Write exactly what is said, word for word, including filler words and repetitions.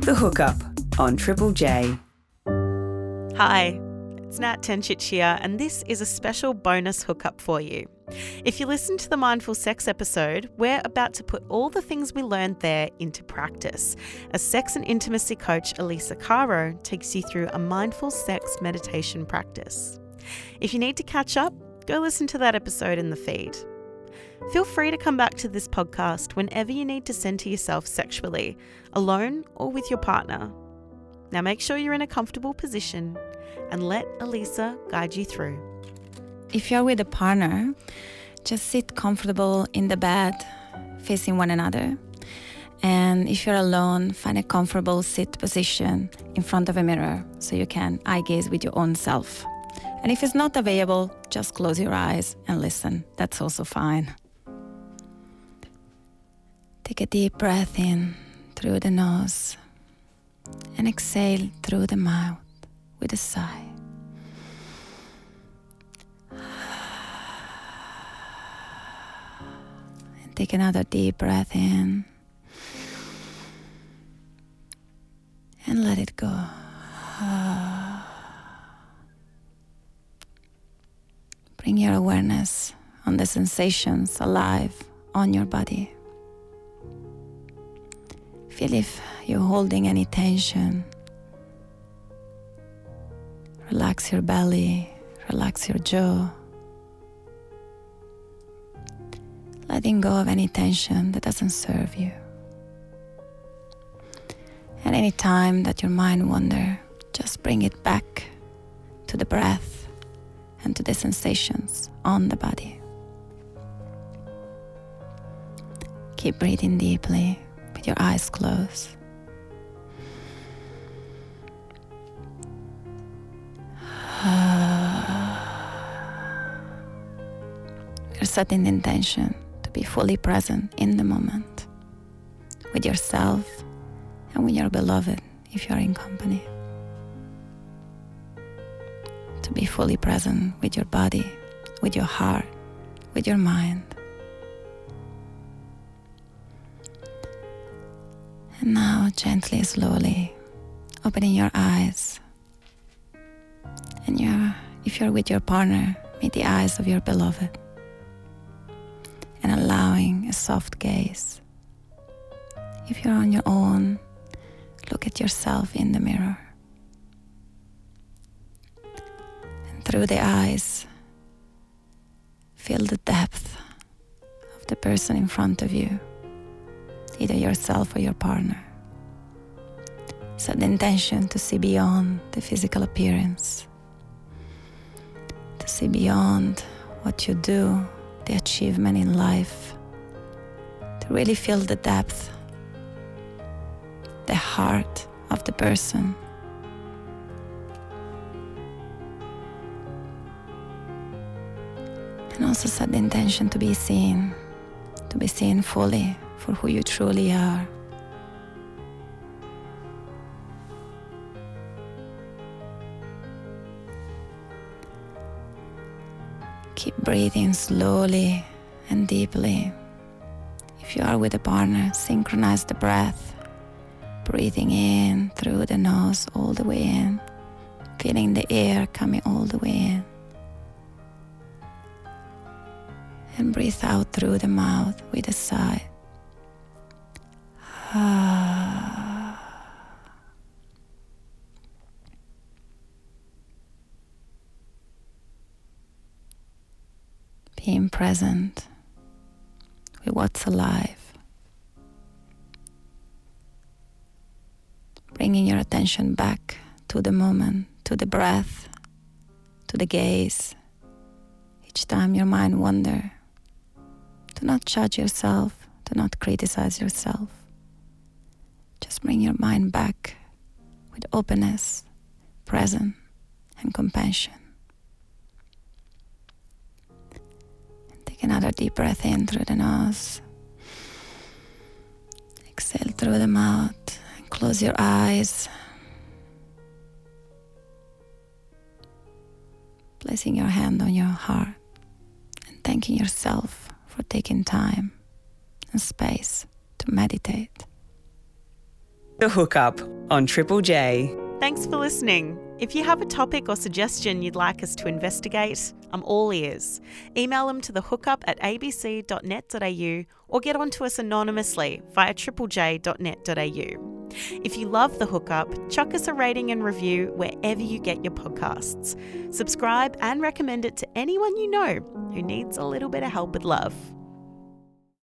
The Hookup on Triple J. Hi, it's Nat Tenchich here, and this is a special bonus hookup for you. If you listen to the Mindful Sex episode, we're about to put all the things we learned there into practice, as sex and intimacy coach Elisa Caro takes you through a mindful sex meditation practice. If you need to catch up, go listen to that episode in the feed. Feel free to come back to this podcast whenever you need to center yourself sexually, alone or with your partner. Now make sure you're in a comfortable position and let Elisa guide you through. If you're with a partner, just sit comfortable in the bed, facing one another. And if you're alone, find a comfortable sit position in front of a mirror so you can eye gaze with your own self. And if it's not available, just close your eyes and listen. That's also fine. Take a deep breath in through the nose and exhale through the mouth with a sigh. And take another deep breath in and let it go. Bring your awareness on the sensations alive on your body. Feel if you're holding any tension. Relax your belly, relax your jaw. Letting go of any tension that doesn't serve you. And any time that your mind wanders, just bring it back to the breath and to the sensations on the body. Keep breathing deeply with your eyes closed. You're setting the intention to be fully present in the moment with yourself and with your beloved if you're in company. To be fully present with your body, with your heart, with your mind. And now, gently, slowly, opening your eyes. And you're, if you're with your partner, meet the eyes of your beloved. And allowing a soft gaze. If you're on your own, look at yourself in the mirror. And through the eyes, feel the depth of the person in front of you. Either yourself or your partner. Set the intention to see beyond the physical appearance, to see beyond what you do, the achievement in life, to really feel the depth, the heart of the person. And also set the intention to be seen, to be seen fully for who you truly are. Keep breathing slowly and deeply. If you are with a partner, synchronize the breath, breathing in through the nose all the way in, feeling the air coming all the way in. And breathe out through the mouth with a sigh. Being present with what's alive. Bringing your attention back to the moment, to the breath, to the gaze. Each time your mind wanders, do not judge yourself, do not criticize yourself. Just bring your mind back with openness, presence, and compassion. And take another deep breath in through the nose. Exhale through the mouth and close your eyes. Placing your hand on your heart and thanking yourself for taking time and space to meditate. The Hookup on Triple J. Thanks for listening. If you have a topic or suggestion you'd like us to investigate, I'm all ears. Email them to the hookup at a b c dot net dot a u or get onto us anonymously via triple j dot net dot a u. If you love The Hookup, chuck us a rating and review wherever you get your podcasts. Subscribe and recommend it to anyone you know who needs a little bit of help with love.